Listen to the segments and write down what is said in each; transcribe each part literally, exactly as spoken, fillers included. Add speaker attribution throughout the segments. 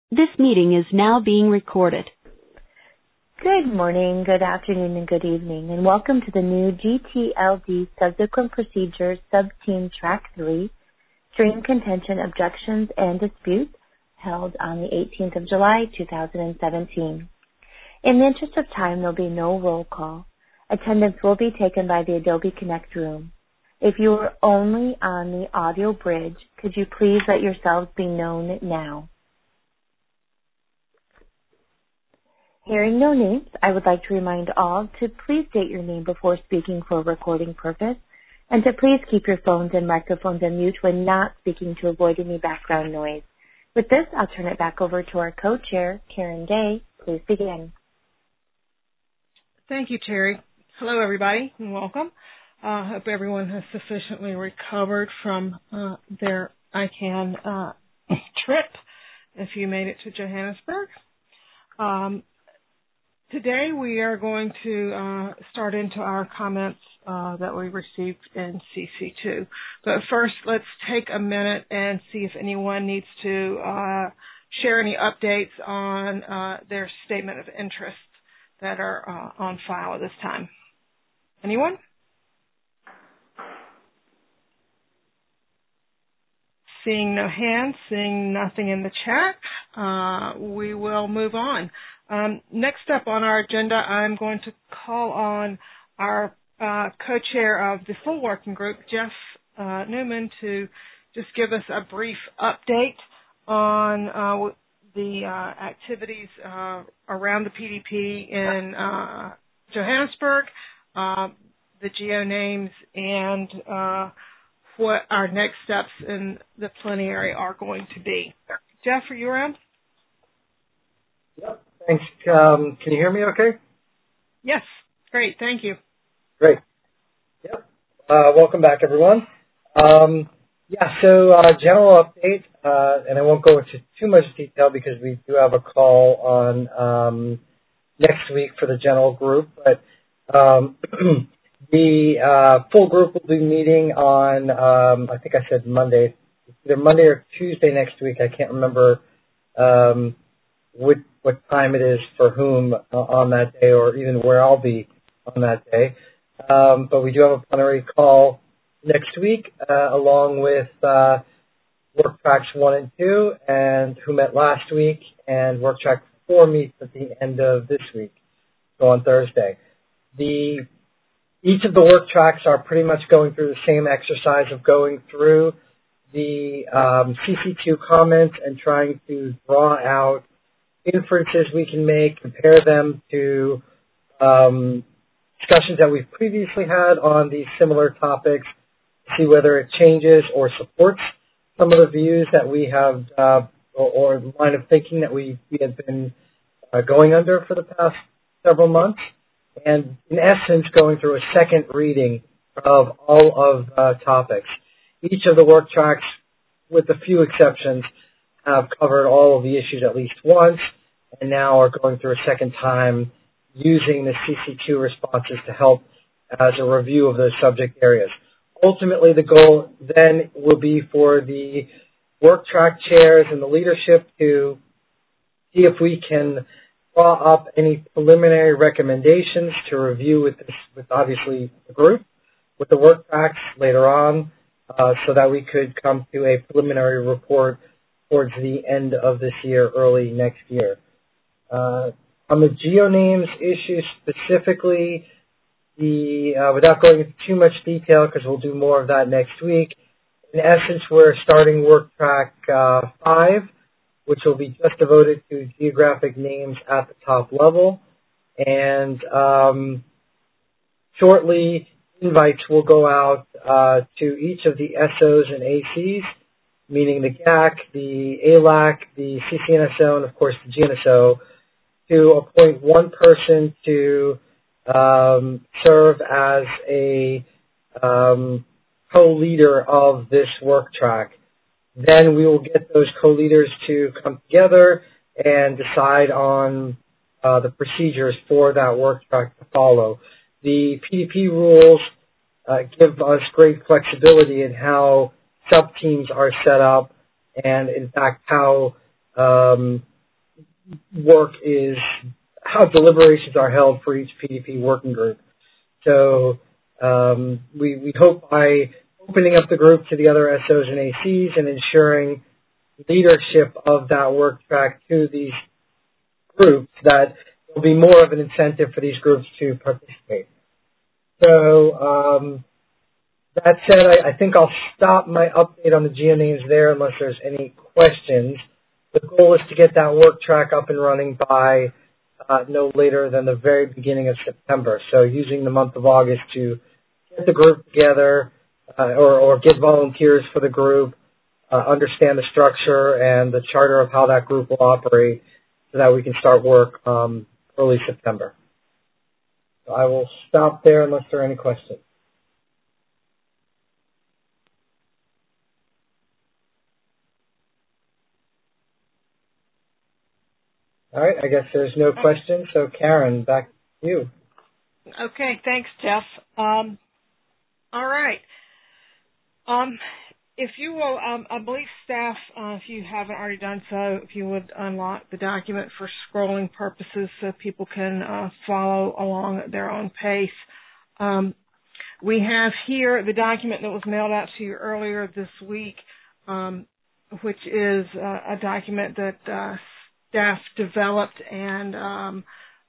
Speaker 1: This meeting is now being recorded.
Speaker 2: Good morning, good afternoon, and good evening, and welcome to the new G T L D Subsequent Procedures Subteam Track three Stream Contention Objections and Disputes held on the eighteenth of July, two thousand seventeen. In the interest of time, there will be no roll call. Attendance will be taken by the Adobe Connect room. If you are only on the audio bridge, could you please let yourselves be known now? Hearing no names, I would like to remind all to please state your name before speaking for recording purpose, and to please keep your phones and microphones on mute when not speaking to avoid any background noise. With this, I'll turn it back over to our co-chair, Karen Day. Please begin.
Speaker 3: Thank you, Terry. Hello, everybody, and welcome. I uh, hope everyone has sufficiently recovered from uh, their I CANN uh, trip, if you made it to Johannesburg. Um, Today we are going to uh, start into our comments uh, that we received in C C two. But first, let's take a minute and see if anyone needs to uh, share any updates on uh, their statement of interest that are uh, on file at this time. Anyone? Seeing no hands, seeing nothing in the chat, uh, we will move on. Um, next up on our agenda, I'm going to call on our uh, co-chair of the full working group, Jeff uh, Newman, to just give us a brief update on uh, the uh, activities uh, around the P D P in uh, Johannesburg, uh, the geo names, and uh, what our next steps in the plenary are going to be. Jeff, are you around?
Speaker 4: Yep. Thanks. Um, can you hear me okay?
Speaker 3: Yes. Great. Thank you.
Speaker 4: Great. Yep. Uh, welcome back, everyone. Um, yeah, so uh, general update, uh, and I won't go into too much detail because we do have a call on um, next week for the general group, but um, the uh, full group will be meeting on, um, I think I said Monday, either Monday or Tuesday next week. I can't remember um, which what time it is for whom uh, on that day, or even where I'll be on that day. Um, but we do have a plenary call next week, uh, along with uh, Work Tracks one and two, and who met last week, and Work Track four meets at the end of this week, so on Thursday. The Each of the work tracks are pretty much going through the same exercise of going through the um, C C two comments and trying to draw out inferences we can make, compare them to um, discussions that we've previously had on these similar topics, see whether it changes or supports some of the views that we have uh, or, or line of thinking that we, we have been uh, going under for the past several months, and in essence going through a second reading of all of uh, topics. Each of the work tracks, with a few exceptions, have covered all of the issues at least once, and now are going through a second time using the C C two responses to help as a review of those subject areas. Ultimately, the goal then will be for the work track chairs and the leadership to see if we can draw up any preliminary recommendations to review with, this, with obviously the group, with the work tracks later on, uh, so that we could come to a preliminary report towards the end of this year, early next year. Uh, on the GeoNames issue specifically, the uh, without going into too much detail, because we'll do more of that next week, in essence, we're starting work track uh, five, which will be just devoted to geographic names at the top level. And um, shortly, invites will go out uh, to each of the S Os and A Cs, meaning the G A C, the A L A C, the C C N S O, and of course the G N S O, to appoint one person to um, serve as a um, co-leader of this work track. Then we will get those co-leaders to come together and decide on uh, the procedures for that work track to follow. The P D P rules uh, give us great flexibility in how sub-teams are set up, and in fact how um, work is how deliberations are held for each P D P working group. So um, we, we hope by opening up the group to the other S Os and A Cs and ensuring leadership of that work track to these groups that there'll be more of an incentive for these groups to participate. So um, that said, I, I think I'll stop my update on the G M names there unless there's any questions. The goal is to get that work track up and running by uh, no later than the very beginning of September. So using the month of August to get the group together uh, or, or get volunteers for the group, uh, understand the structure and the charter of how that group will operate so that we can start work um, early September. So I will stop there unless there are any questions. All right, I guess there's no questions. So, Karen, back to you.
Speaker 3: Okay, thanks, Jeff. Um, all right. Um, if you will, um, I believe staff, uh, if you haven't already done so, if you would unlock the document for scrolling purposes so people can uh, follow along at their own pace. Um, we have here the document that was mailed out to you earlier this week, um, which is uh, a document that uh, staff developed and um,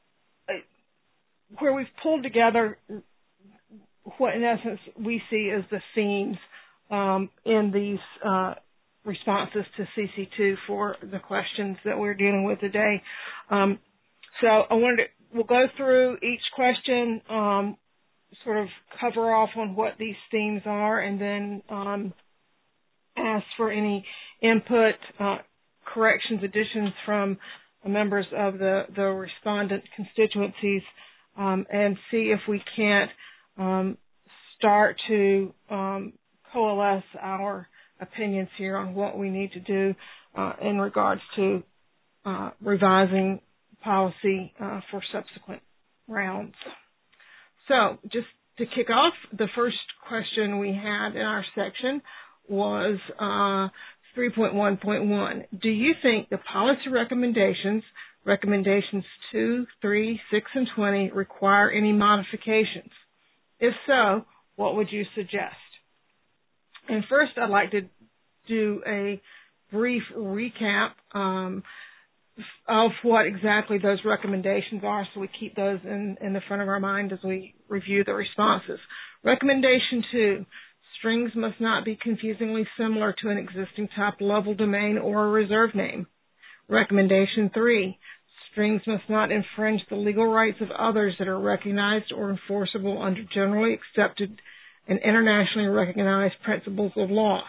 Speaker 3: where we've pulled together what, in essence, we see as the themes um, in these uh, responses to C C two for the questions that we're dealing with today. Um, so I wanted to, we'll go through each question, um, sort of cover off on what these themes are, and then um, ask for any input, uh, corrections, additions from members of the, the respondent constituencies, um, and see if we can't um, start to um, coalesce our opinions here on what we need to do uh, in regards to uh, revising policy uh, for subsequent rounds. So just to kick off, the first question we had in our section was uh, three point one point one. Do you think the policy recommendations, recommendations two, three, six, and twenty, require any modifications? If so, what would you suggest? And first, I'd like to do a brief recap um, of what exactly those recommendations are so we keep those in, in the front of our mind as we review the responses. Recommendation two. Strings must not be confusingly similar to an existing top-level domain or a reserve name. Recommendation three, strings must not infringe the legal rights of others that are recognized or enforceable under generally accepted and internationally recognized principles of law.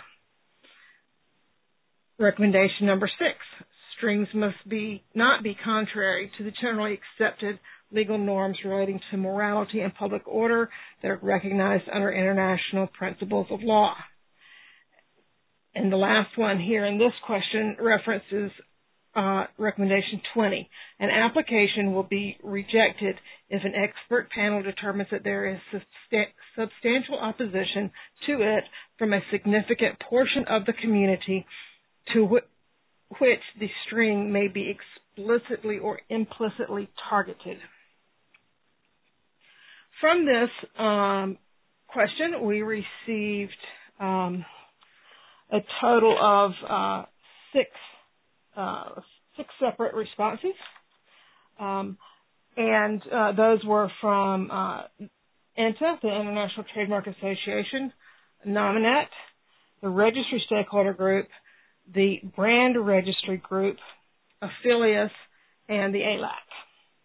Speaker 3: Recommendation number six, strings must be not be contrary to the generally accepted legal norms relating to morality and public order that are recognized under international principles of law. And the last one here in this question references uh, recommendation twenty. An application will be rejected if an expert panel determines that there is substan- substantial opposition to it from a significant portion of the community to wh- which the string may be explicitly or implicitly targeted. From this um, question, we received um, a total of uh, six uh, six separate responses, um, and uh, those were from uh, I N T A, the International Trademark Association, Nominet, the Registry Stakeholder Group, the Brand Registry Group, Affilius, and the A L A C.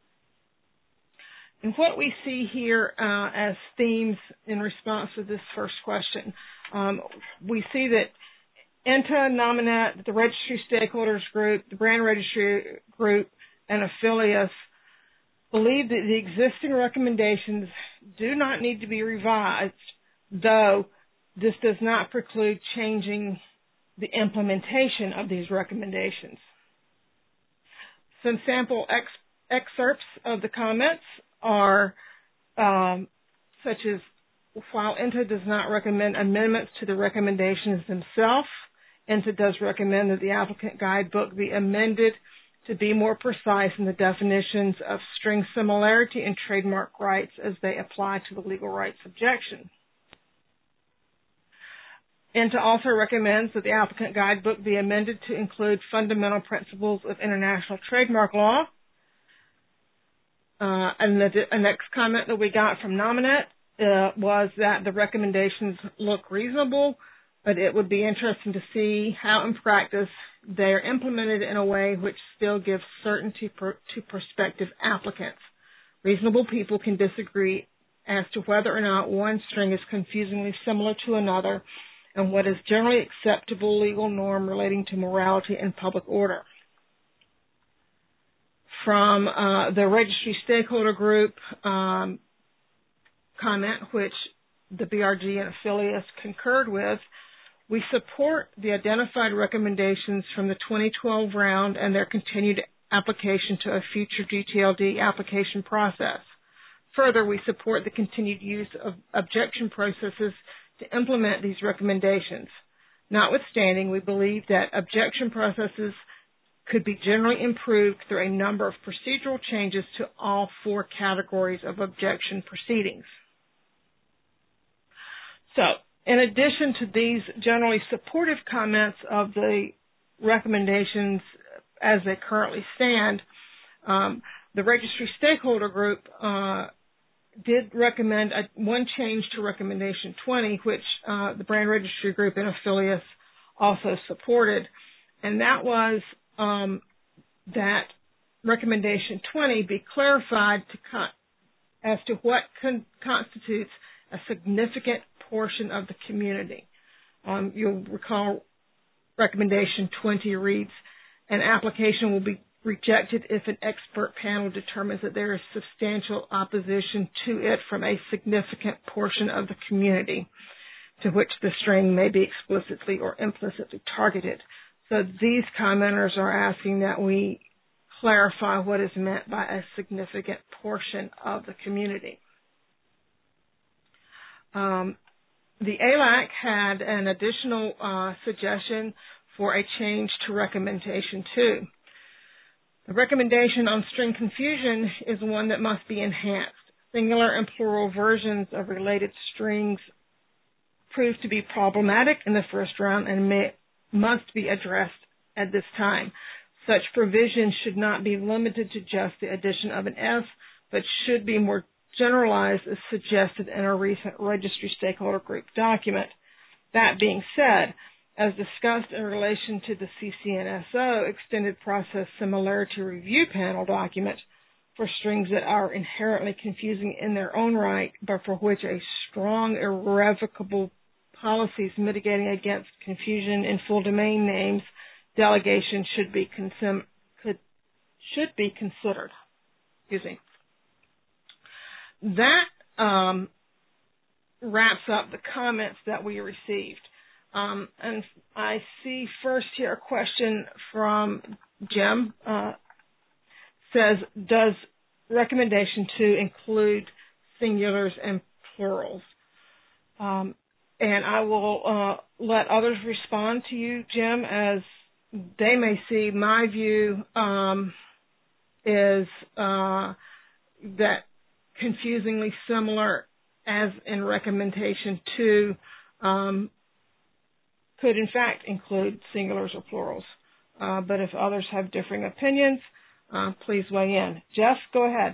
Speaker 3: And what we see here uh, as themes in response to this first question, um, we see that I N T A, Nominet, the Registry Stakeholders Group, the Brand Registry Group, and Affilius believe that the existing recommendations do not need to be revised, though this does not preclude changing the implementation of these recommendations. Some sample ex- excerpts of the comments are um, such as, while I N T A does not recommend amendments to the recommendations themselves, I N T A does recommend that the applicant guidebook be amended to be more precise in the definitions of string similarity and trademark rights as they apply to the legal rights objection. INTA also recommends that the applicant guidebook be amended to include fundamental principles of international trademark law. Uh, and the, the next comment that we got from Nominet uh, was that the recommendations look reasonable, but it would be interesting to see how in practice they are implemented in a way which still gives certainty per, to prospective applicants. Reasonable people can disagree as to whether or not one string is confusingly similar to another and what is generally acceptable legal norm relating to morality and public order. From uh, the registry stakeholder group um, comment, which the B R G and affiliates concurred with, we support the identified recommendations from the twenty twelve round and their continued application to a future G T L D application process. Further, we support the continued use of objection processes to implement these recommendations. Notwithstanding, we believe that objection processes could be generally improved through a number of procedural changes to all four categories of objection proceedings. So, in addition to these generally supportive comments of the recommendations as they currently stand, um, the registry stakeholder group uh, did recommend a, one change to recommendation twenty, which uh, the brand registry group and affiliates also supported, and that was um, that recommendation twenty be clarified to con- as to what con- constitutes a significant portion of the community. Um, you'll recall recommendation twenty reads, an application will be rejected if an expert panel determines that there is substantial opposition to it from a significant portion of the community to which the string may be explicitly or implicitly targeted. So these commenters are asking that we clarify what is meant by a significant portion of the community. Um, the A L A C had an additional uh, suggestion for a change to recommendation two. The recommendation on string confusion is one that must be enhanced. Singular and plural versions of related strings proved to be problematic in the first round and may, must be addressed at this time. Such provision should not be limited to just the addition of an S, but should be more generalized as suggested in a recent registry stakeholder group document. That being said, as discussed in relation to the C C N S O Extended Process Similarity Review Panel document, for strings that are inherently confusing in their own right, but for which a strong, irrevocable policies mitigating against confusion in full domain names delegation should be consum- could, should be considered. Excuse me. That um, wraps up the comments that we received. Um, and I see first here a question from Jim. Uh, says, does recommendation two include singulars and plurals? Um, and I will uh, let others respond to you, Jim, as they may see. My view um, is uh, that confusingly similar, as in recommendation two, um, could in fact include singulars or plurals. Uh, but if others have differing opinions, uh, please weigh in. Jeff, go ahead.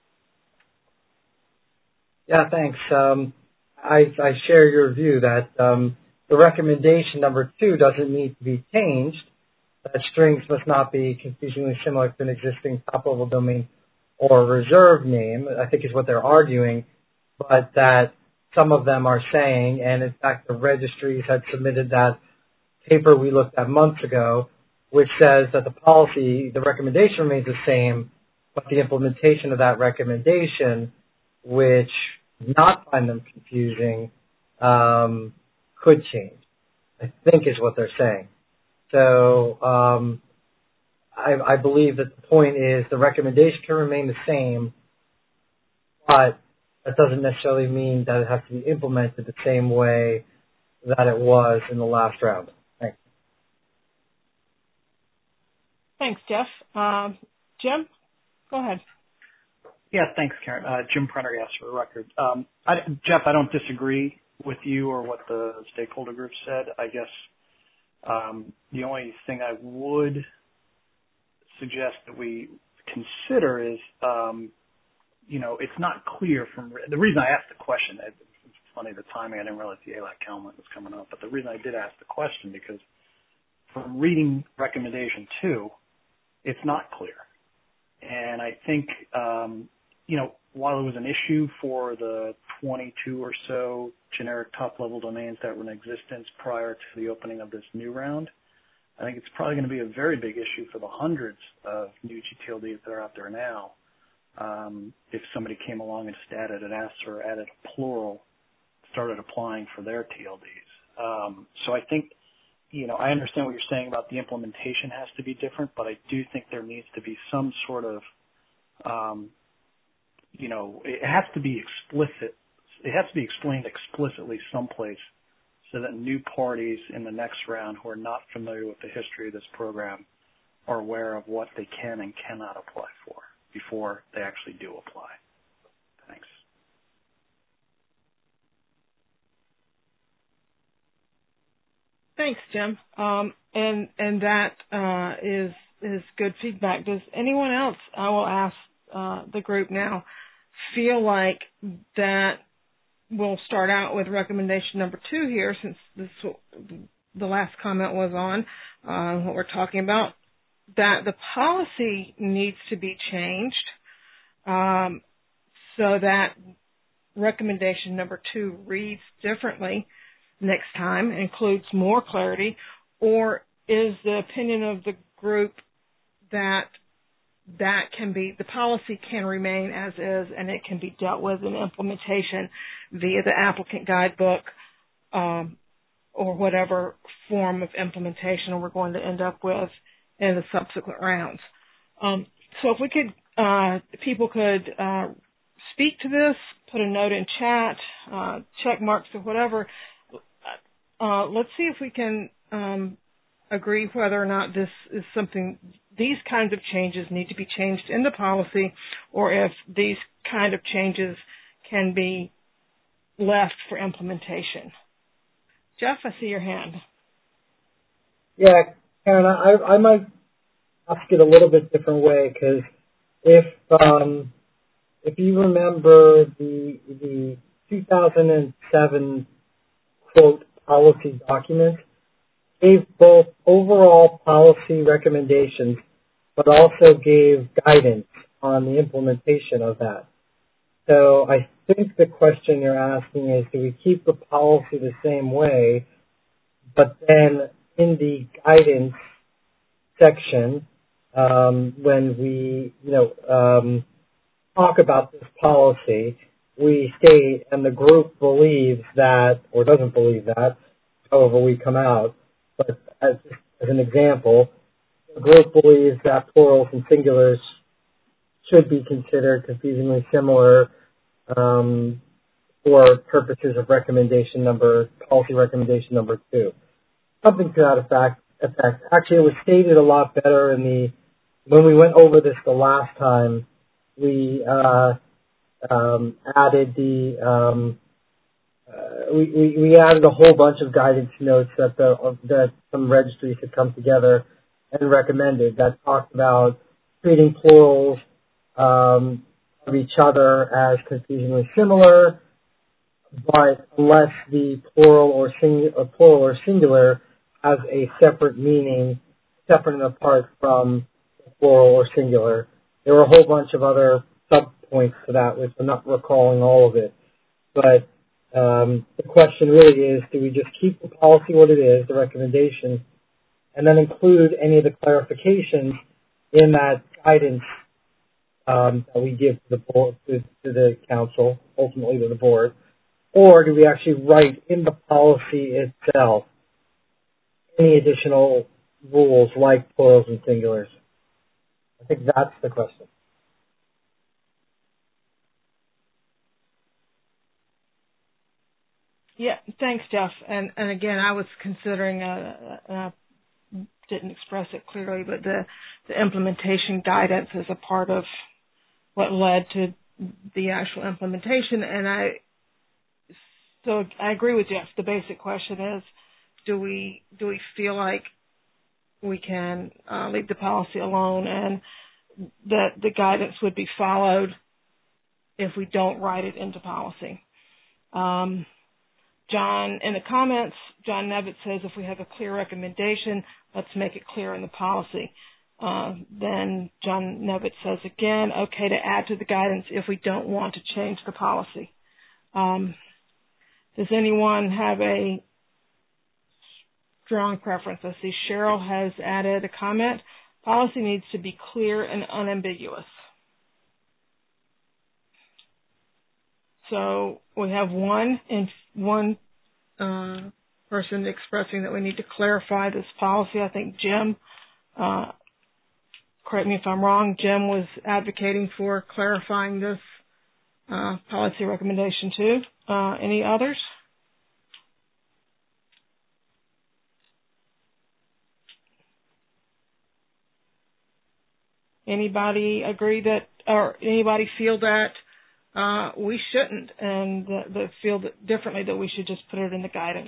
Speaker 4: Yeah, thanks. Um, I, I share your view that um, the recommendation number two doesn't need to be changed, that strings must not be confusingly similar to an existing top-level domain or reserved name, I think is what they're arguing, but that some of them are saying, and in fact the registries had submitted that paper we looked at months ago, which says that the policy, the recommendation remains the same, but the implementation of that recommendation, which not find them confusing, um, could change, I think is what they're saying. So um, I, I believe that the point is the recommendation can remain the same, but that doesn't necessarily mean that it has to be implemented the same way that it was in the last round. Thanks.
Speaker 3: Thanks, Jeff. Um, Jim, go ahead.
Speaker 5: Yeah, thanks, Karen. Uh, Jim Prendergast for the record. Um, I, Jeff, I don't disagree with you or what the stakeholder group said. I guess um, the only thing I would suggest that we consider is, um, you know, it's not clear from the reason I asked the question. It's funny the timing. I didn't realize the A L A C comment was coming up, but the reason I did ask the question because from reading recommendation two, it's not clear, and I think um, you know while it was an issue for the twenty-two or so generic top-level domains that were in existence prior to the opening of this new round, I think it's probably going to be a very big issue for the hundreds of new G T L Ds that are out there now. Um, if somebody came along and just added an S or added a plural, started applying for their T L Ds. Um, so I think, you know, I understand what you're saying about the implementation has to be different, but I do think there needs to be some sort of, um, you know, it has to be explicit. It has to be explained explicitly someplace so that new parties in the next round who are not familiar with the history of this program are aware of what they can and cannot apply for before they actually do apply. Thanks.
Speaker 3: Thanks, Jim. Um, and and that uh, is is good feedback. Does anyone else, I will ask uh, the group now, feel like that we'll start out with recommendation number two here, since this the last comment was on uh, what we're talking about, that the policy needs to be changed um, so that recommendation number two reads differently next time, includes more clarity, or is the opinion of the group that that can be, the policy can remain as is and it can be dealt with in implementation via the applicant guidebook um, or whatever form of implementation we're going to end up with in the subsequent rounds. Um, so if we could, uh, people could uh, speak to this, put a note in chat, uh, check marks or whatever. Uh, let's see if we can um, agree whether or not this is something, these kinds of changes need to be changed in the policy, or if these kind of changes can be left for implementation. Jeff, I see your hand.
Speaker 4: Yeah, Karen, I, I might ask it a little bit different way, because if um, if you remember the the two thousand seven quote policy document gave both overall policy recommendations, but also gave guidance on the implementation of that. So I think the question you're asking is, do we keep the policy the same way, but then in the guidance section, um, when we, you know, um, talk about this policy, we state, and the group believes that, or doesn't believe that, however we come out, but as, as an example, the group believes that plurals and singulars should be considered confusingly similar um, for purposes of recommendation number, policy recommendation number two. Something to that effect. effect. Actually, it was stated a lot better in the, when we went over this the last time, we uh, um, added the, um, uh, we, we, we added a whole bunch of guidance notes that the, uh, that some registries had come together and recommended that talked about treating plurals um, of each other as confusingly similar, but unless the plural or, sing, or plural or singular has a separate meaning, separate and apart from plural or singular. There were a whole bunch of other sub-points to that, which I'm not recalling all of it. But um, the question really is, do we just keep the policy what it is, the recommendation, and then include any of the clarifications in that guidance um, that we give to the board, to, to the council, ultimately to the board, or do we actually write in the policy itself any additional rules like plurals and singulars? I think that's the question.
Speaker 3: Yeah, thanks, Jeff. And and again, I was considering a, a didn't express it clearly, but the, the implementation guidance is a part of what led to the actual implementation. And I, so I agree with Jeff. The basic question is, do we do we feel like we can uh, leave the policy alone and that the guidance would be followed if we don't write it into policy? Um, John, in the comments, John Nevitt says if we have a clear recommendation, let's make it clear in the policy. Uh, then John Nevitt says again, okay to add to the guidance if we don't want to change the policy. Um, does anyone have a strong preference? I see Cheryl has added a comment. Policy needs to be clear and unambiguous. So we have one in one uh, person expressing that we need to clarify this policy. I think Jim, uh, correct me if I'm wrong, Jim was advocating for clarifying this uh, policy recommendation too. Uh, any others? Anybody agree that, or anybody feel that uh, we shouldn't, and that, that feel that differently that we should just put it in the guidance?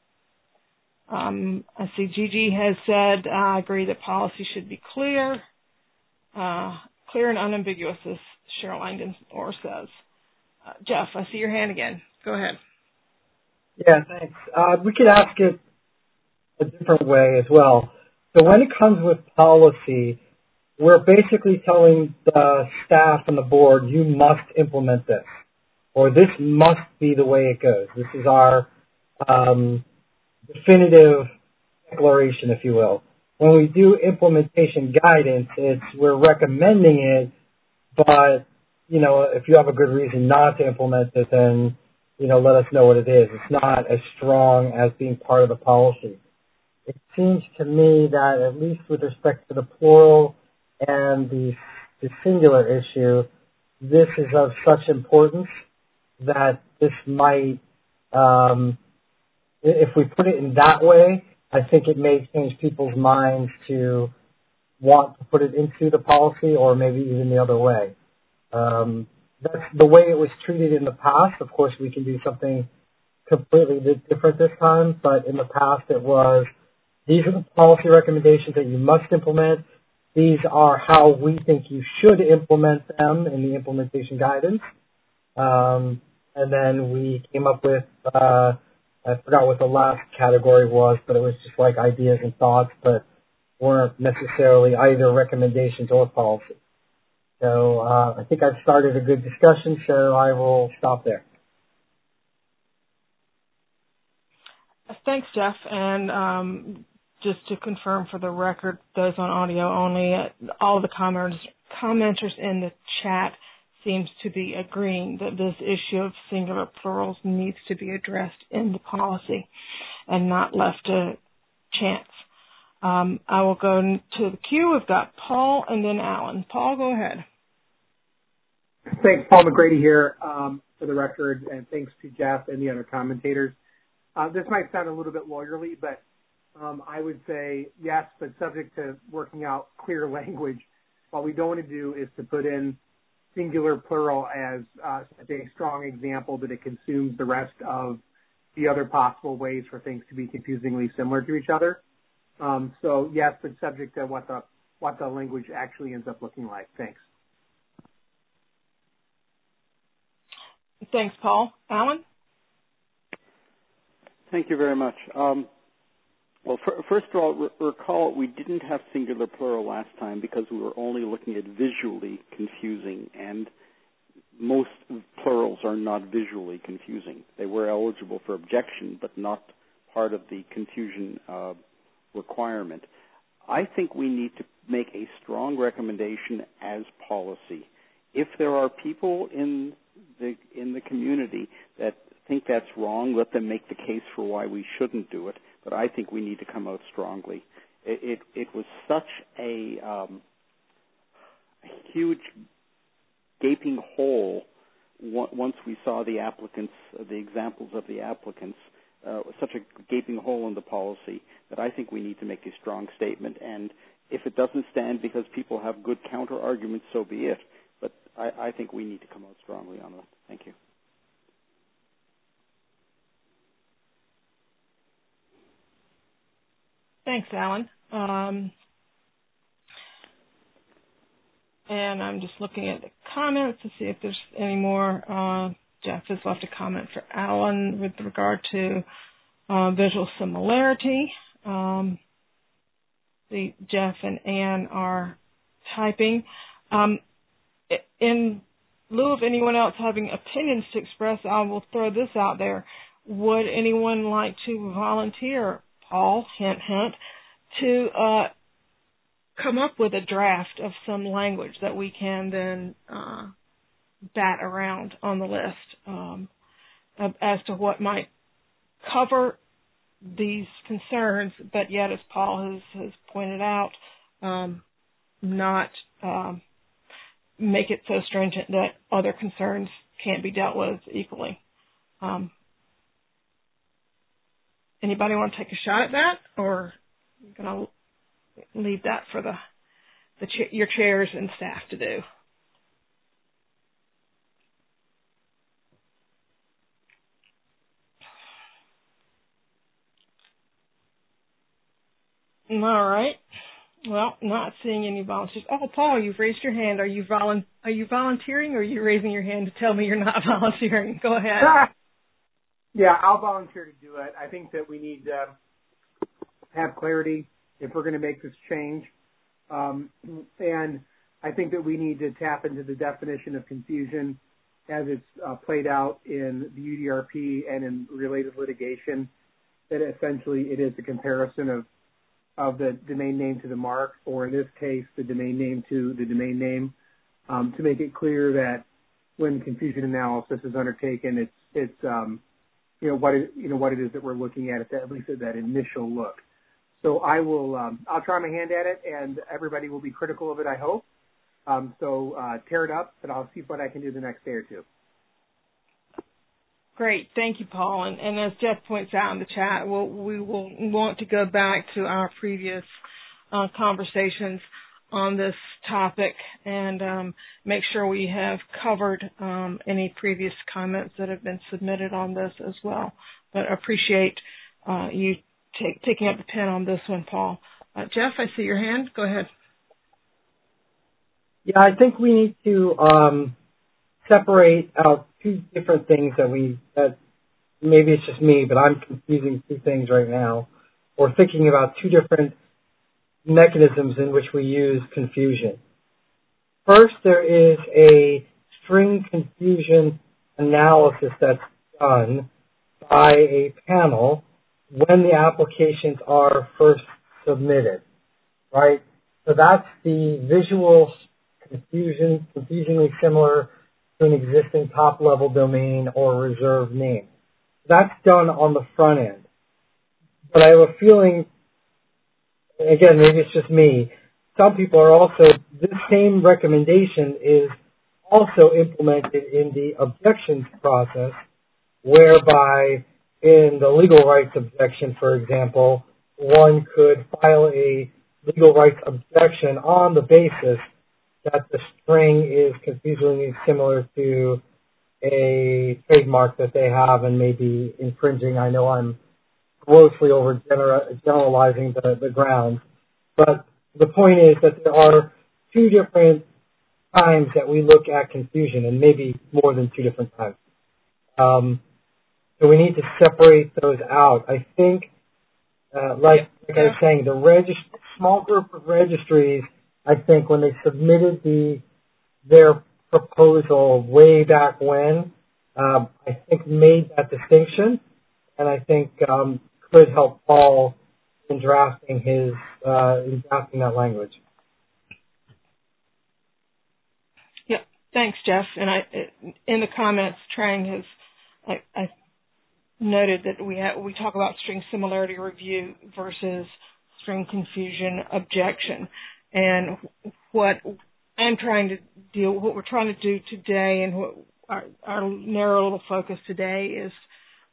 Speaker 3: Um, I see Gigi has said, I agree that policy should be clear, uh, clear and unambiguous, as Cheryl Langdon or says. Uh, Jeff, I see your hand again. Go ahead.
Speaker 4: Yeah, thanks. Uh, we could ask it a different way as well. So when it comes with policy, we're basically telling the staff and the board, you must implement this, or this must be the way it goes. This is our um, definitive declaration, if you will. When we do implementation guidance, it's we're recommending it, but, you know, if you have a good reason not to implement it, then, you know, let us know what it is. It's not as strong as being part of the policy. It seems to me that, at least with respect to the plural and the, the singular issue, this is of such importance that this might, um, if we put it in that way, I think it may change people's minds to want to put it into the policy, or maybe even the other way. Um, that's the way it was treated in the past. Of course, we can do something completely different this time, but in the past it was, these are the policy recommendations that you must implement. These are how we think you should implement them in the implementation guidance. Um, and then we came up with, uh, I forgot what the last category was, but it was just like ideas and thoughts, but weren't necessarily either recommendations or policy. So uh, I think I've started a good discussion, so I will stop there.
Speaker 3: Thanks, Jeff. And um, just to confirm for the record, those on audio only, uh, all the commenters, commenters in the chat seems to be agreeing that this issue of singular plurals needs to be addressed in the policy and not left to chance. Um, I will go to the queue. We've got Paul and then Alan. Paul, go ahead.
Speaker 6: Thanks, Paul McGrady here, um, for the record, and thanks to Jeff and the other commentators. Uh, this might sound a little bit lawyerly, but um, I would say yes, but subject to working out clear language. What we don't want to do is to put in singular plural as uh, such a strong example that it consumes the rest of the other possible ways for things to be confusingly similar to each other. Um, so yes, but subject to what the what the language actually ends up looking like. Thanks.
Speaker 3: Thanks, Paul. Alan?
Speaker 7: Thank you very much. Um, well, for, first of all, re- recall we didn't have singular plural last time because we were only looking at visually confusing, and most plurals are not visually confusing. They were eligible for objection, but not part of the confusion uh, requirement. I think we need to make a strong recommendation as policy. If there are people in the in the community that think that's wrong, let them make the case for why we shouldn't do it. But I think we need to come out strongly. It it, it was such a, um, a huge gaping hole once we saw the applicants, the examples of the applicants, uh, such a gaping hole in the policy that I think we need to make a strong statement. And if it doesn't stand because people have good counter arguments, so be it. But I, I think we need to come out strongly on that. Thank you.
Speaker 3: Thanks, Alan. Um, and I'm just looking at the comments to see if there's any more. Uh, Jeff has left a comment for Alan with regard to uh, visual similarity. Um, the Jeff and Ann are typing. Um, in lieu of anyone else having opinions to express, I will throw this out there. Would anyone like to volunteer, Paul, hint, hint, to uh, come up with a draft of some language that we can then uh, bat around on the list um, as to what might cover these concerns, but yet, as Paul has, has pointed out, um, not um, make it so stringent that other concerns can't be dealt with equally. Um, anybody want to take a shot at that, or you're going to leave that for the, the cha- your chairs and staff to do? All right. Well, not seeing any volunteers. Oh, Paul, you've raised your hand. Are you volu- Are you volunteering, or are you raising your hand to tell me you're not volunteering? Go ahead.
Speaker 6: Yeah, I'll volunteer to do it. I think that we need to have clarity if we're going to make this change. Um, and I think that we need to tap into the definition of confusion as it's uh, played out in the U D R P and in related litigation, that essentially it is a comparison of of the domain name to the mark, or in this case, the domain name to the domain name, um, to make it clear that when confusion analysis is undertaken, it's it's um, you know what it, you know what it is that we're looking at, at, that, at least at that initial look. So I will um, I'll try my hand at it, and everybody will be critical of it, I hope. Um, so uh, tear it up, and I'll see what I can do the next day or two.
Speaker 3: Great. Thank you, Paul. And, and as Jeff points out in the chat, we'll, we will want to go back to our previous uh, conversations on this topic and um, make sure we have covered um, any previous comments that have been submitted on this as well. But I appreciate uh, you take, taking up the pen on this one, Paul. Uh, Jeff, I see your hand. Go ahead.
Speaker 4: Yeah, I think we need to um, separate out two different things that we, that maybe it's just me, but I'm confusing two things right now, or thinking about two different mechanisms in which we use confusion. First, there is a string confusion analysis that's done by a panel when the applications are first submitted, right? So that's the visual confusion, confusingly similar to an existing top-level domain or reserved name. That's done on the front end. But I have a feeling, again, maybe it's just me, some people are also, this same recommendation is also implemented in the objections process, whereby in the legal rights objection, for example, one could file a legal rights objection on the basis that the string is confusingly similar to a trademark that they have and may be infringing. I know I'm grossly over generalizing the, the grounds, but the point is that there are two different times that we look at confusion, and maybe more than two different times. Um, so we need to separate those out. I think, uh, like, like I was saying, the regist- small group of registries, I think when they submitted the their proposal way back when, um, I think made that distinction, and I think um, could help Paul in drafting his uh, in drafting that language.
Speaker 3: Yeah, thanks, Jeff. And I, in the comments, Trang has I, I noted that we have, we talk about string similarity review versus string confusion objection. And what I'm trying to deal, what we're trying to do today, and what our, our narrow little focus today is uh,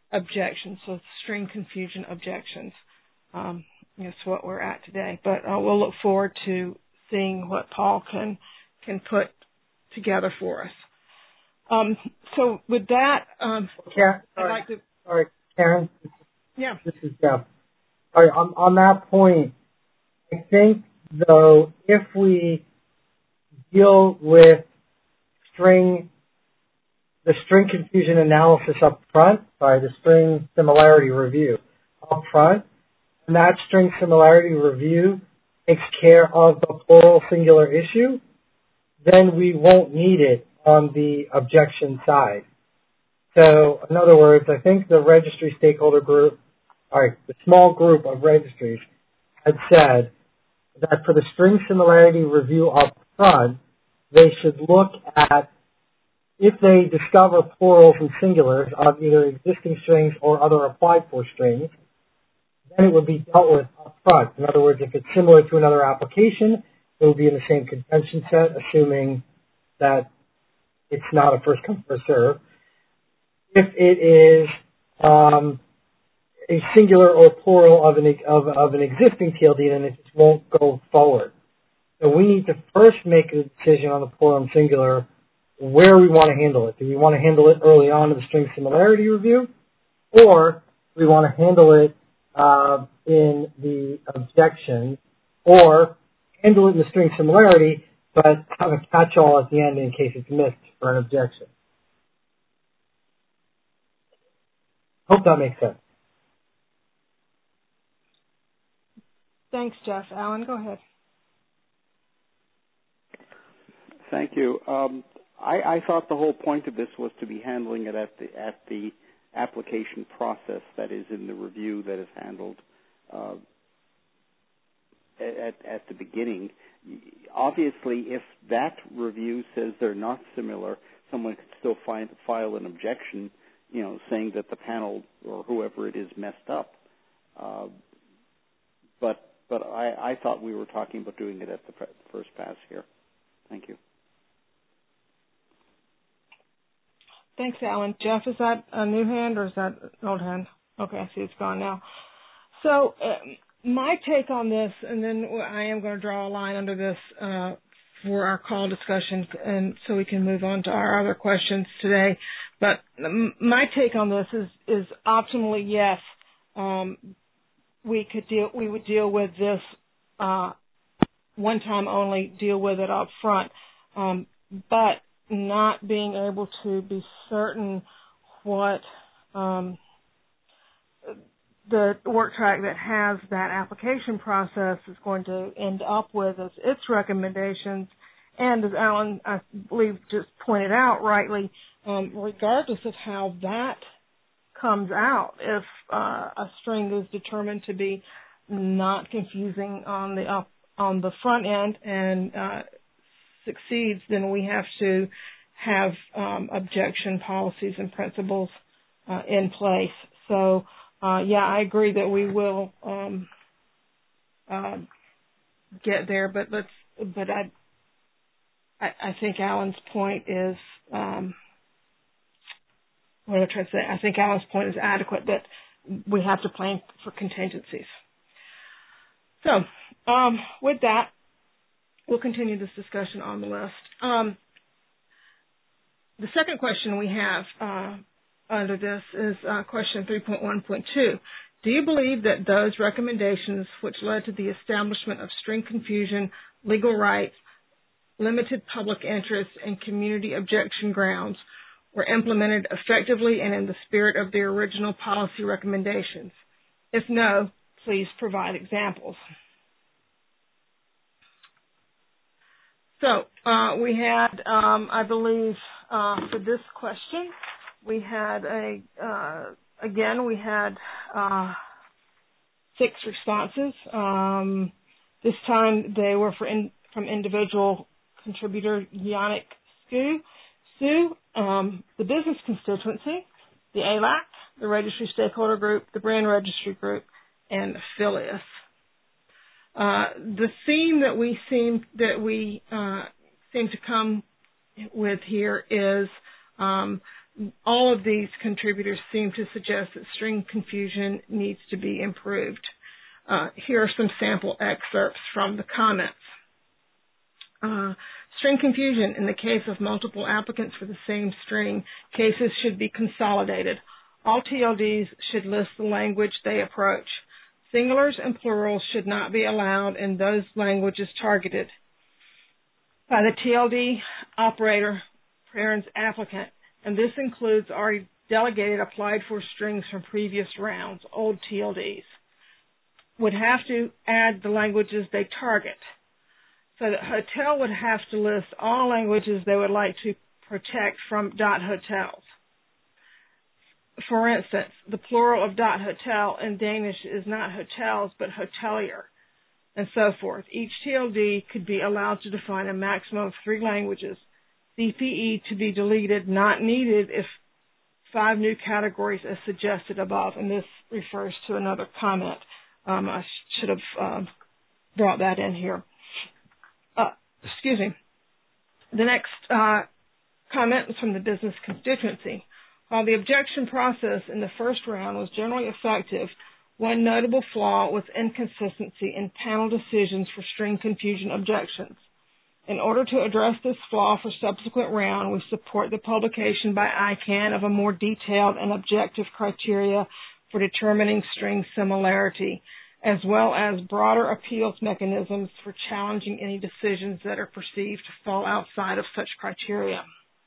Speaker 3: objections, so string confusion objections. Um, that's what we're at today. But uh, we'll look forward to seeing what Paul can can put together for us. Um, so with that, um,
Speaker 4: Karen,
Speaker 3: I'd like to.
Speaker 4: Sorry, Karen.
Speaker 3: Yeah.
Speaker 4: This is Jeff. All right, on, on that point, I think though if we deal with string, the string confusion analysis up front, sorry, the string similarity review up front, and that string similarity review takes care of the plural singular issue, then we won't need it on the objection side. So, in other words, I think the registry stakeholder group, all right, the small group of registries had said that for the string similarity review up front, they should look at if they discover plurals and singulars of either existing strings or other applied for strings, then it would be dealt with up front. In other words, if it's similar to another application, it will be in the same contention set, assuming that it's not a first come, first serve. If it is um, a singular or plural of an, of, of an existing T L D, then it just won't go forward. So we need to first make a decision on the plural and singular where we want to handle it. Do we want to handle it early on in the string similarity review, or do we want to handle it uh, in the objection, or handle it in the string similarity, but have a catch-all at the end in case it's missed for an objection? Hope that makes sense.
Speaker 3: Thanks, Jeff. Alan, go ahead.
Speaker 7: Thank you. Um, I, I thought the whole point of this was to be handling it at the at the application process that is in the review that is handled uh, at at the beginning. Obviously, if that review says they're not similar, someone could still find, file an objection, you know, saying that the panel or whoever it is messed up. Uh, but but I, I thought we were talking about doing it at the first pass here. Thank you.
Speaker 3: Thanks, Alan. Jeff, is that a new hand or is that an old hand? Okay, I see it's gone now. So uh, my take on this, and then I am going to draw a line under this uh, for our call discussion, and so we can move on to our other questions today. But my take on this is, is optimally yes. Um, we could deal. We would deal with this uh, one time only. Deal with it up front, um, but not being able to be certain what um, the work track that has that application process is going to end up with as its recommendations. And as Alan, I believe, just pointed out rightly, um, regardless of how that comes out, if uh, a string is determined to be not confusing on the up, on the front end and uh, succeeds, then we have to have um, objection policies and principles uh, in place. So, uh, yeah, I agree that we will um, uh, get there, but let's. But I, I, I think Alan's point is. Um, what am I trying to say? I think Alan's point is adequate that we have to plan for contingencies. So, um, with that. We'll continue this discussion on the list. Um, the second question we have uh, under this is uh, question three point one point two. Do you believe that those recommendations which led to the establishment of string confusion, legal rights, limited public interest, and community objection grounds were implemented effectively and in the spirit of the original policy recommendations? If no, please provide examples. So uh, we had, um, I believe, uh, for this question, we had a, uh, again, we had uh, six responses. Um, this time they were for in, from individual contributor Yannick Sue, Sue um, the business constituency, the A L A C, the registry stakeholder group, the brand registry group, and Affilius. Uh, the theme that we seem that we uh, seem to come with here is um, all of these contributors seem to suggest that string confusion needs to be improved. Uh, here are some sample excerpts from the comments. Uh, string confusion. In the case of multiple applicants for the same string, cases should be consolidated. All T L Ds should list the language they approach. Singulars and plurals should not be allowed in those languages targeted by the T L D operator parents applicant, and this includes already delegated applied for strings from previous rounds, old T L Ds, would have to add the languages they target. So the hotel would have to list all languages they would like to protect from .hotels. For instance, the plural of .hotel in Danish is not hotels, but hotelier, and so forth. Each T L D could be allowed to define a maximum of three languages. C P E to be deleted, not needed if five new categories as suggested above, and this refers to another comment. Um, I should have uh, brought that in here. Uh, excuse me. The next uh, comment is from the business constituency. While the objection process in the first round was generally effective, one notable flaw was inconsistency in panel decisions for string confusion objections. In order to address this flaw for subsequent round, we support the publication by I CANN of a more detailed and objective criteria for determining string similarity, as well as broader appeals mechanisms for challenging any decisions that are perceived to fall outside of such criteria.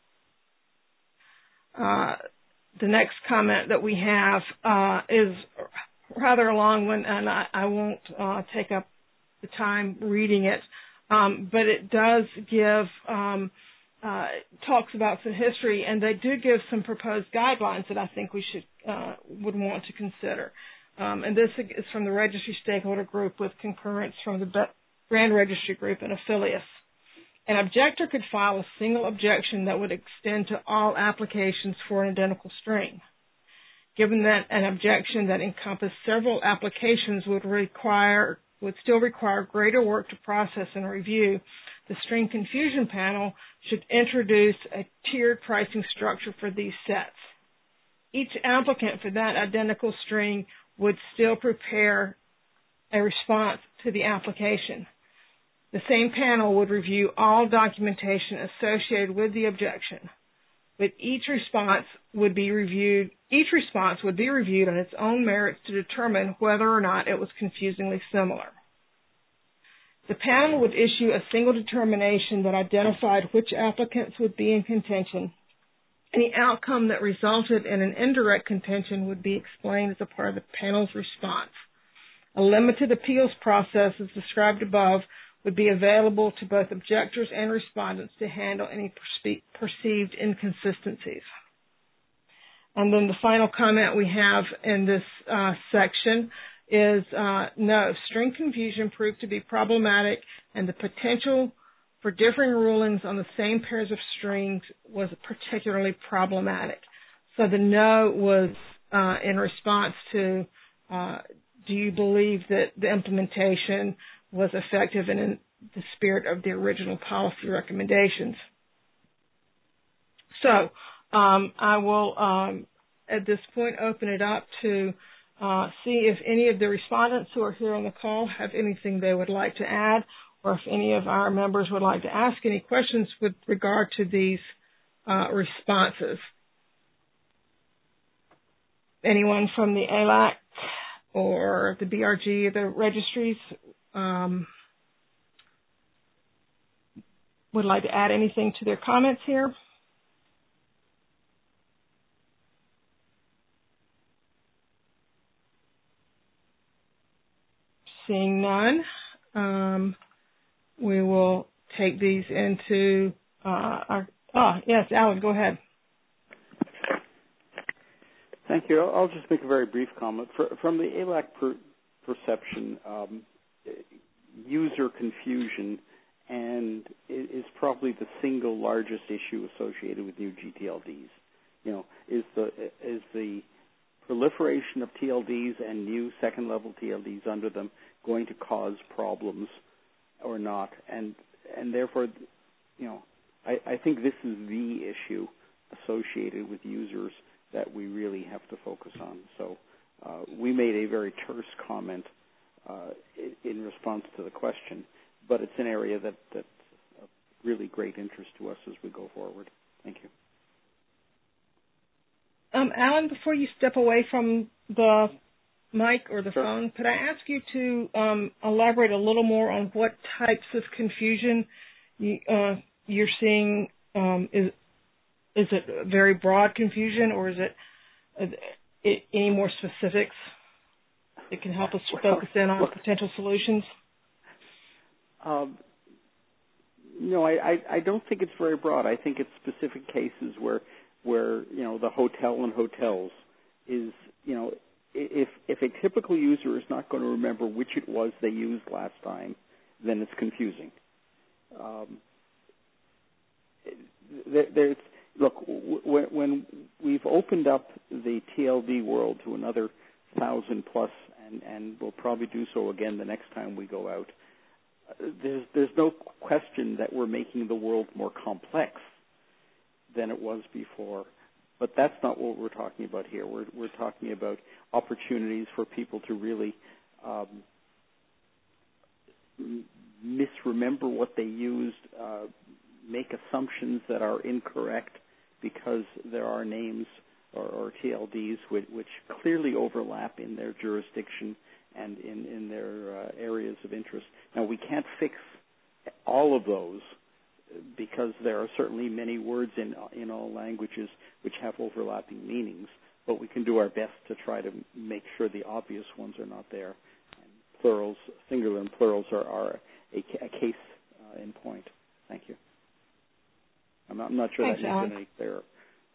Speaker 3: Uh, the next comment that we have uh, is rather a long one, and I, I won't uh, take up the time reading it, um, but it does give, um, uh, talks about some history, and they do give some proposed guidelines that I think we should uh, would want to consider. Um, and this is from the Registry Stakeholder Group with concurrence from the Grand Registry Group and affiliates. An objector could file a single objection that would extend to all applications for an identical string. Given that an objection that encompassed several applications would require would still require greater work to process and review, the string confusion panel should introduce a tiered pricing structure for these sets. Each applicant for that identical string would still prepare a response to the application. The same panel would review all documentation associated with the objection, but each response would be reviewed. Each response would be reviewed on its own merits to determine whether or not it was confusingly similar. The panel would issue a single determination that identified which applicants would be in contention. Any outcome that resulted in an indirect contention would be explained as a part of the panel's response. A limited appeals process, as described above, would be available to both objectors and respondents to handle any perce- perceived inconsistencies. And then the final comment we have in this uh, section is, uh, no, string confusion proved to be problematic, and the potential for differing rulings on the same pairs of strings was particularly problematic. So the no was uh, in response to, uh, do you believe that the implementation was effective and in the spirit of the original policy recommendations? So um, I will, um, at this point, open it up to uh, see if any of the respondents who are here on the call have anything they would like to add, or if any of our members would like to ask any questions with regard to these uh, responses. Anyone from the A L A C or the B R G or the registries um, would like to add anything to their comments here? Seeing none, um, we will take these into uh, our, oh, yes, Alan, go ahead.
Speaker 7: Thank you. I'll just make a very brief comment. For, from the A L A C per, perception, um, user confusion and is probably the single largest issue associated with new G T L Ds. You know, is the is the proliferation of T L Ds and new second-level T L Ds under them going to cause problems or not? And and therefore, you know, I, I think this is the issue associated with users that we really have to focus on. So uh, we made a very terse comment uh, in response to the question, but it's an area that, that's of really great interest to us as we go forward. Thank you.
Speaker 3: Um, Alan, before you step away from the mic or the
Speaker 7: sure.
Speaker 3: phone, could I ask you to um, elaborate a little more on what types of confusion you, uh, you're seeing? Um, is is it very broad confusion, or is it, uh, it any more specifics that can help us
Speaker 7: well,
Speaker 3: focus in on
Speaker 7: well,
Speaker 3: potential solutions?
Speaker 7: Um, no, I, I, I don't think it's very broad. I think it's specific cases where where you know the hotel and hotels is you know. If if a typical user is not going to remember which it was they used last time, then it's confusing. Um, there, there's look when, when we've opened up the T L D world to another thousand plus, and, and we'll probably do so again the next time we go out. There's there's no question that we're making the world more complex than it was before. But that's not what we're talking about here. We're, we're talking about opportunities for people to really um, misremember what they used, uh, make assumptions that are incorrect because there are names or, or T L Ds which, which clearly overlap in their jurisdiction and in, in their uh, areas of interest. Now, we can't fix all of those, because there are certainly many words in in all languages which have overlapping meanings, but we can do our best to try to make sure the obvious ones are not there. And plurals, singular and plurals are, are a, a case uh, in point. Thank you. I'm not, I'm not sure
Speaker 3: Thanks,
Speaker 7: that
Speaker 3: Alan.
Speaker 7: makes it any clearer.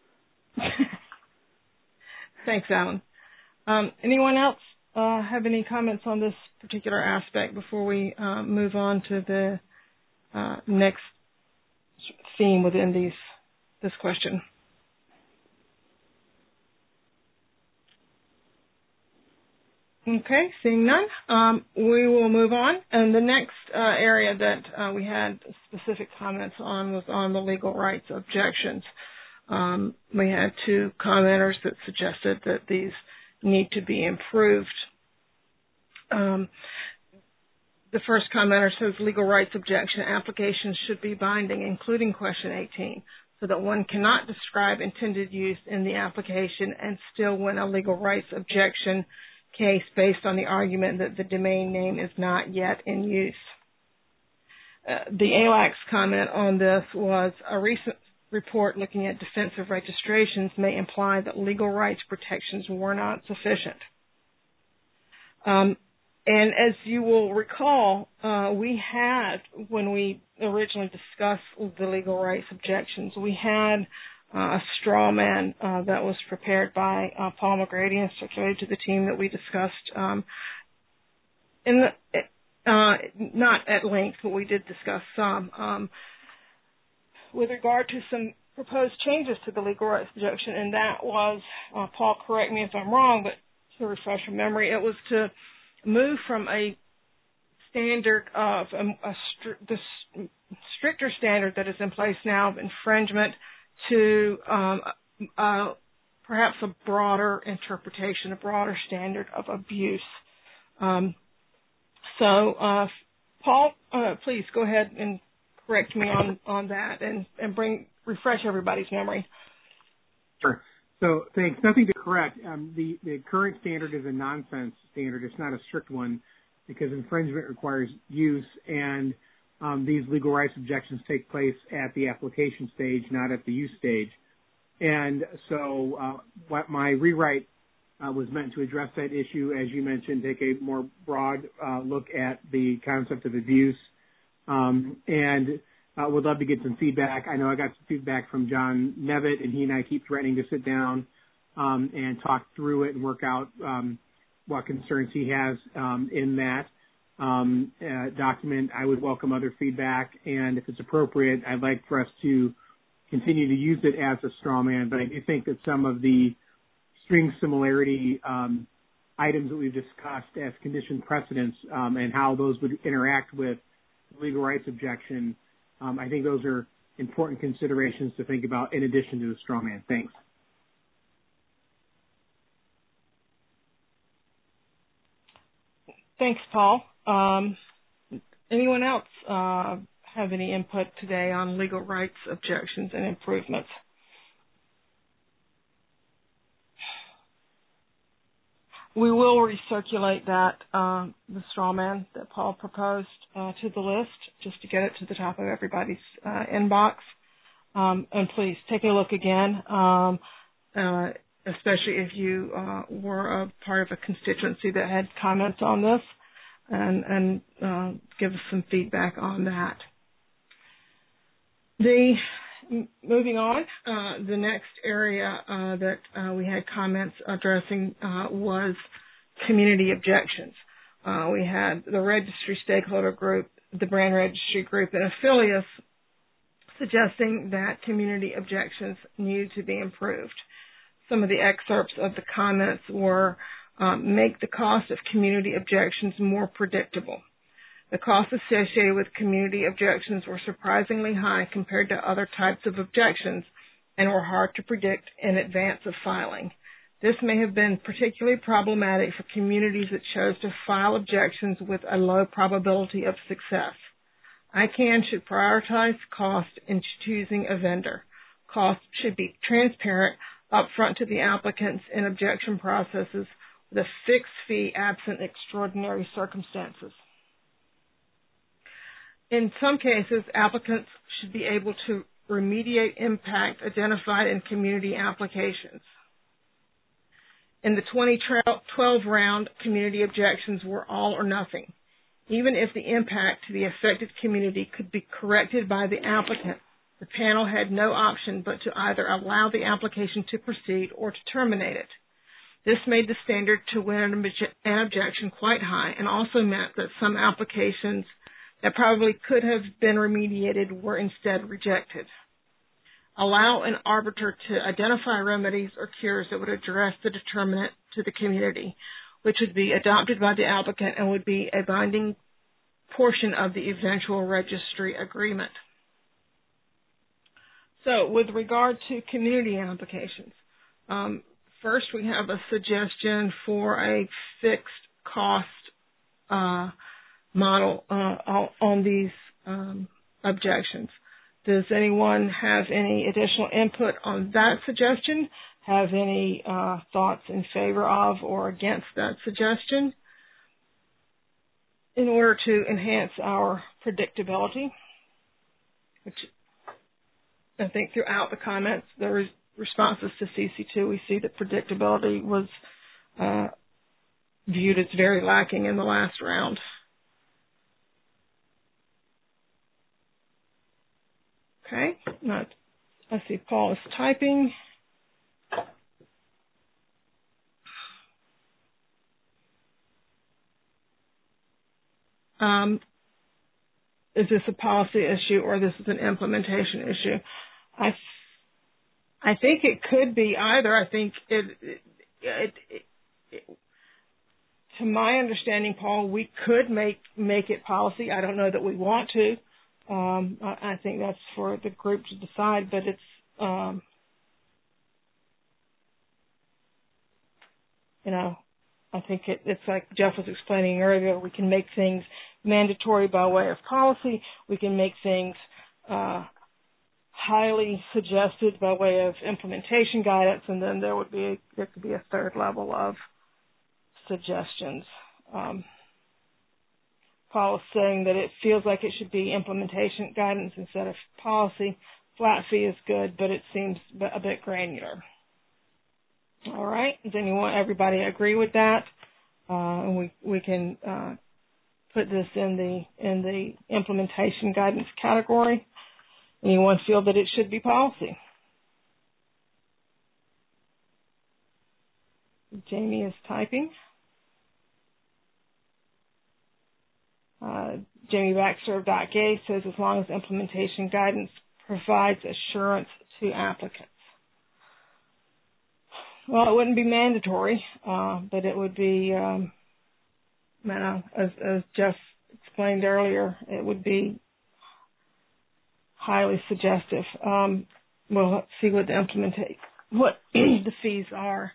Speaker 3: Thanks, Alan. Um, anyone else uh, have any comments on this particular aspect before we uh, move on to the uh, next theme within these this question? Okay, seeing none, um, we will move on. And the next uh, area that uh, we had specific comments on was on the legal rights objections. Um, we had two commenters that suggested that these need to be improved. Um, The first commenter says legal rights objection applications should be binding, including question eighteen, so that one cannot describe intended use in the application and still win a legal rights objection case based on the argument that the domain name is not yet in use. Uh, the A L A C's comment on this was a recent report looking at defensive registrations may imply that legal rights protections were not sufficient. Um, And as you will recall, uh, we had, when we originally discussed the legal rights objections, we had uh, a straw man uh, that was prepared by uh, Paul McGrady and circulated to the team that we discussed um, in the, uh, not at length, but we did discuss some. Um, with regard to some proposed changes to the legal rights objection, and that was, uh, Paul, correct me if I'm wrong, but to refresh your memory, it was to move from a standard of um, a stri- the s- stricter standard that is in place now of infringement to um, uh, perhaps a broader interpretation, a broader standard of abuse. Um, so, uh, Paul, uh, please go ahead and correct me on, on that and, and bring refresh everybody's memory.
Speaker 6: Sure. So thanks. Nothing to correct. Um, the, the current standard is a nonsense standard. It's not a strict one because infringement requires use, and um, these legal rights objections take place at the application stage, not at the use stage. And so uh, what my rewrite uh, was meant to address that issue, as you mentioned, take a more broad uh, look at the concept of abuse. Um, and Uh, would love to get some feedback. I know I got some feedback from John Nevitt, and he and I keep threatening to sit down um, and talk through it and work out um, what concerns he has um, in that um, uh, document. I would welcome other feedback, and if it's appropriate, I'd like for us to continue to use it as a straw man. But I do think that some of the string similarity um, items that we've discussed as condition precedents um, and how those would interact with the legal rights objection, Um, I think those are important considerations to think about in addition to the straw man. Thanks.
Speaker 3: Thanks, Paul. Um, anyone else uh, have any input today on legal rights, objections, and improvements? We will recirculate that, uh, the straw man that Paul proposed uh, to the list, just to get it to the top of everybody's uh, inbox. Um, and please take a look again, um, uh, especially if you uh, were a part of a constituency that had comments on this, and, and uh, give us some feedback on that. The Moving on, uh, the next area uh, that uh, we had comments addressing uh, was community objections. Uh, we had the registry stakeholder group, the brand registry group, and affiliates suggesting that community objections needed to be improved. Some of the excerpts of the comments were um, make the cost of community objections more predictable. The costs associated with community objections were surprisingly high compared to other types of objections and were hard to predict in advance of filing. This may have been particularly problematic for communities that chose to file objections with a low probability of success. I C A N should prioritize cost in choosing a vendor. Costs should be transparent upfront to the applicants in objection processes with a fixed fee absent extraordinary circumstances. In some cases, applicants should be able to remediate impact identified in community applications. In the twenty twelve round, community objections were all or nothing. Even if the impact to the affected community could be corrected by the applicant, the panel had no option but to either allow the application to proceed or to terminate it. This made the standard to win an objection quite high and also meant that some applications that probably could have been remediated were instead rejected. Allow an arbiter to identify remedies or cures that would address the determinant to the community, which would be adopted by the applicant and would be a binding portion of the eventual registry agreement. So with regard to community applications, um, first we have a suggestion for a fixed cost uh, model uh, on these um, objections. Does anyone have any additional input on that suggestion? Have any uh, thoughts in favor of or against that suggestion? In order to enhance our predictability, which I think throughout the comments, the re- responses to C C two, we see that predictability was uh, viewed as very lacking in the last round. Okay, now, I see Paul is typing. Um, is this a policy issue or this is an implementation issue? I, I think it could be either. I think it, it, it, it, it to my understanding, Paul, we could make make it policy. I don't know that we want to. Um, I, I think that's for the group to decide, but it's, um, you know, I think it, it's like Jeff was explaining earlier, we can make things mandatory by way of policy. We can make things uh, highly suggested by way of implementation guidance, and then there would be a, there could be a third level of suggestions. Um, Paul is saying that it feels like it should be implementation guidance instead of policy. Flat fee is good, but it seems a bit granular. All right. Does anyone, everybody agree with that? Uh, and we we can uh, put this in the in the implementation guidance category. Anyone feel that it should be policy? Jamie is typing. Uh, Jamie Baxter of .gay says as long as implementation guidance provides assurance to applicants. Well, it wouldn't be mandatory, uh, but it would be, um, you know, as, as Jeff explained earlier, it would be highly suggestive. Um, well, let's see what the implementation, what the fees are.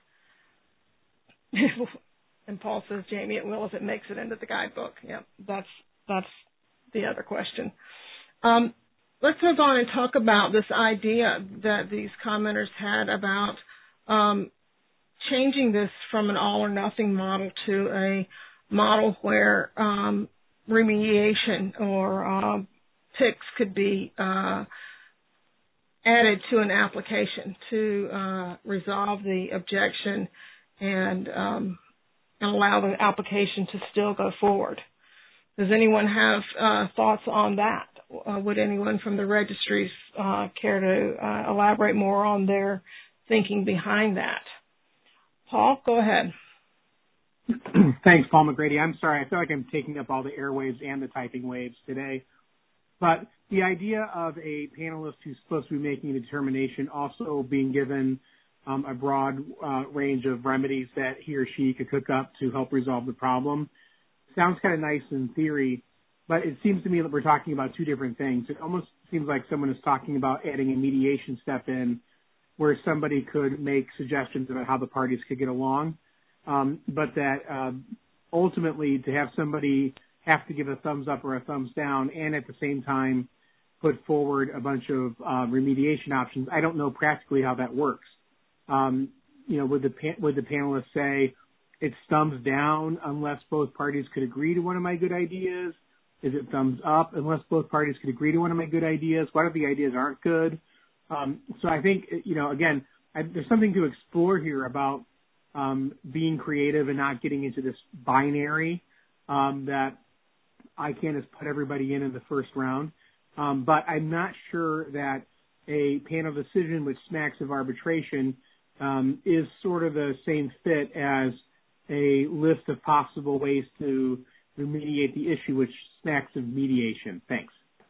Speaker 3: And Paul says, Jamie, it will if it makes it into the guidebook. Yep, that's that's the other question. Um, let's move on and talk about this idea that these commenters had about um, changing this from an all or nothing model to a model where um, remediation or uh, P I Cs could be uh, added to an application to uh, resolve the objection and, um, and allow the application to still go forward. Does anyone have uh, thoughts on that? Uh, would anyone from the registries uh, care to uh, elaborate more on their thinking behind that? Paul, go ahead.
Speaker 6: Thanks, Paul McGrady. I'm sorry. I feel like I'm taking up all the airwaves and the typing waves today. But the idea of a panelist who's supposed to be making a determination also being given um, a broad uh, range of remedies that he or she could cook up to help resolve the problem sounds kind of nice in theory, but it seems to me that we're talking about two different things. It almost seems like someone is talking about adding a mediation step in where somebody could make suggestions about how the parties could get along, um, but that uh, ultimately to have somebody have to give a thumbs up or a thumbs down and at the same time put forward a bunch of uh, remediation options, I don't know practically how that works. Um, you know, would the, pa- would the panelists say, it's thumbs down unless both parties could agree to one of my good ideas? Is it thumbs up unless both parties could agree to one of my good ideas? What if the ideas aren't good? Um, so I think, you know, again, I, there's something to explore here about um, being creative and not getting into this binary um, that I can't just put everybody in in the first round. Um, but I'm not sure that a panel decision which smacks of arbitration um, is sort of the same fit as a list of possible ways to remediate the issue, which smacks of mediation. Thanks.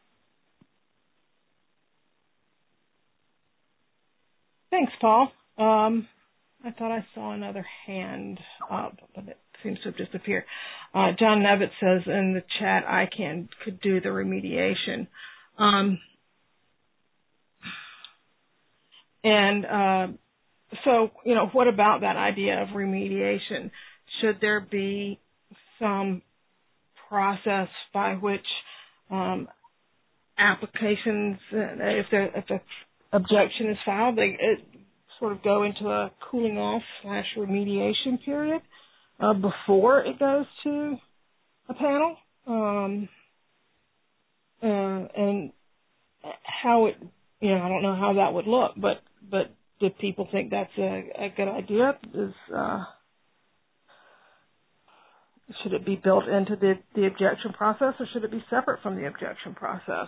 Speaker 3: Thanks, Paul. Um, I thought I saw another hand up, but it seems to have disappeared. Uh, John Nevitt says in the chat, I can could do the remediation. Um, and uh, so, you know, what about that idea of remediation? Should there be some process by which um, applications, if the if the objection is filed, they it sort of go into a cooling off slash remediation period uh, before it goes to a panel, um, uh, and how it, you know, I don't know how that would look, but but do people think that's a, a good idea? Is uh, should it be built into the, the objection process, or should it be separate from the objection process?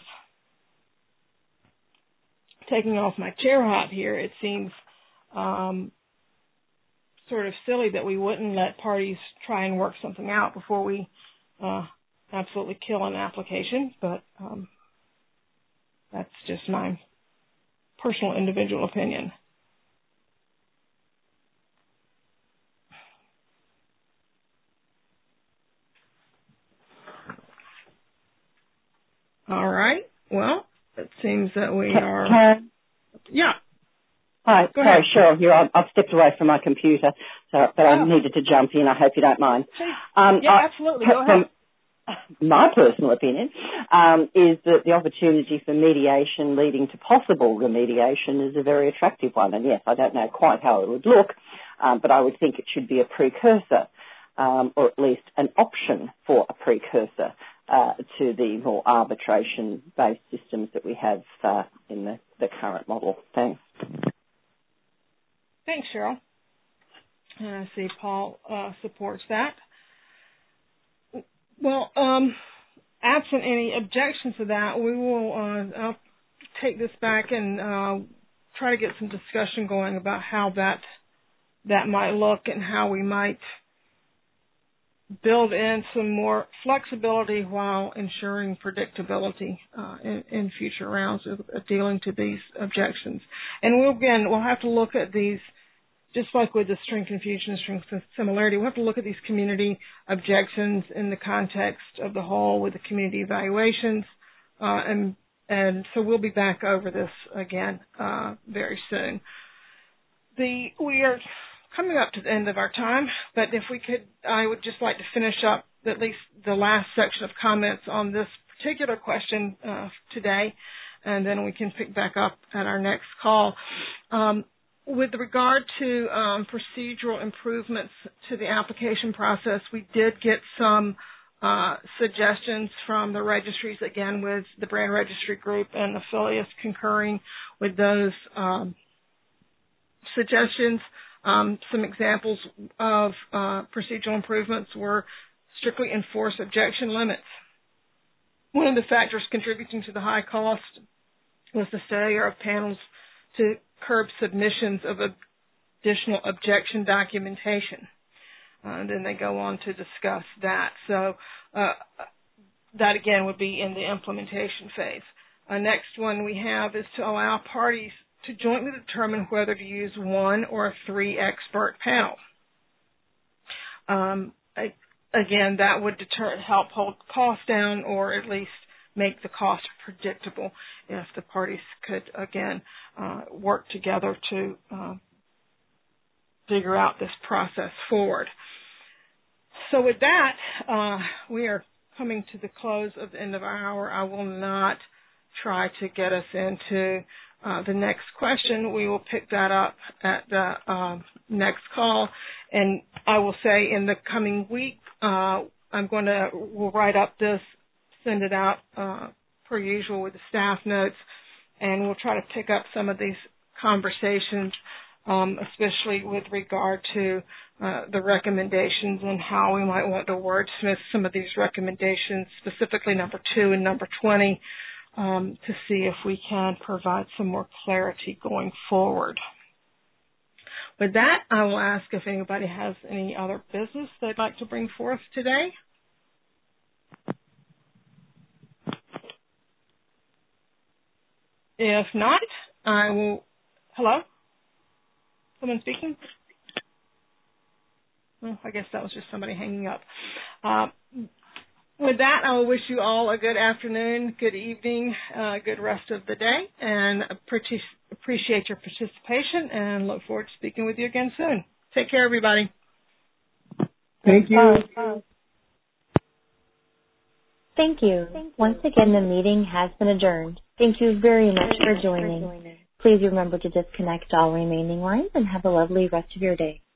Speaker 3: Taking off my chair hat here, it seems um, sort of silly that we wouldn't let parties try and work something out before we uh, absolutely kill an application, but um, that's just my personal individual opinion. All right. Well, it seems that we
Speaker 8: Can,
Speaker 3: are...
Speaker 8: Karen?
Speaker 3: Yeah.
Speaker 8: Hi.
Speaker 3: Go
Speaker 8: sorry,
Speaker 3: ahead.
Speaker 8: Cheryl here. I've, I've stepped away from my computer, so, but
Speaker 3: oh.
Speaker 8: I needed to jump in. I hope you don't mind.
Speaker 3: Um, yeah, I, absolutely. Go ahead.
Speaker 8: My personal opinion um, is that the opportunity for mediation leading to possible remediation is a very attractive one. And yes, I don't know quite how it would look, um, but I would think it should be a precursor, um, or at least an option for a precursor uh, to the more arbitration-based systems that we have uh, in the, the current model. Thanks.
Speaker 3: Thanks, Cheryl. And I see Paul uh, supports that. Well, um, absent any objections to that, we will uh, I'll take this back and uh, try to get some discussion going about how that that might look and how we might build in some more flexibility while ensuring predictability uh, in, in future rounds of, of dealing to these objections. And we'll, again, we'll have to look at these. Just like with the string confusion and string similarity, we have to look at these community objections in the context of the whole with the community evaluations uh, and and so we'll be back over this again uh, very soon. The we are coming up to the end of our time, but if we could, I would just like to finish up at least the last section of comments on this particular question uh, today, and then we can pick back up at our next call. Um, with regard to um, procedural improvements to the application process, we did get some uh, suggestions from the registries, again with the Brand Registry Group and affiliates concurring with those um, suggestions. Um, some examples of uh, procedural improvements were strictly enforce objection limits. One of the factors contributing to the high cost was the failure of panels to curb submissions of additional objection documentation. Uh, and then they go on to discuss that. So uh, that, again, would be in the implementation phase. Uh, next one we have is to allow parties to jointly determine whether to use one or a three expert panel. Um, I, again, that would deter, help hold costs down, or at least make the cost predictable if the parties could, again, uh, work together to uh, figure out this process forward. So with that, uh, we are coming to the close of the end of our hour. I will not try to get us into uh, the next question. We will pick that up at the uh, next call. And I will say in the coming week, uh, I'm going to we'll write up this, send it out uh, per usual with the staff notes, and we'll try to pick up some of these conversations, um, especially with regard to uh, the recommendations and how we might want to wordsmith some of these recommendations, specifically number two and number twenty, um, to see if we can provide some more clarity going forward. With that, I will ask if anybody has any other business they'd like to bring forth today. If not, I will. Hello? Someone speaking? Well, I guess that was just somebody hanging up. Uh, with that, I will wish you all a good afternoon, good evening, uh, good rest of the day, and appreciate your participation and look forward to speaking with you again soon. Take care, everybody.
Speaker 6: Thank you.
Speaker 2: Bye. Thank you. Thank you. Once again, the meeting has been adjourned. Thank you very much for joining. Please remember to disconnect all remaining lines and have a lovely rest of your day.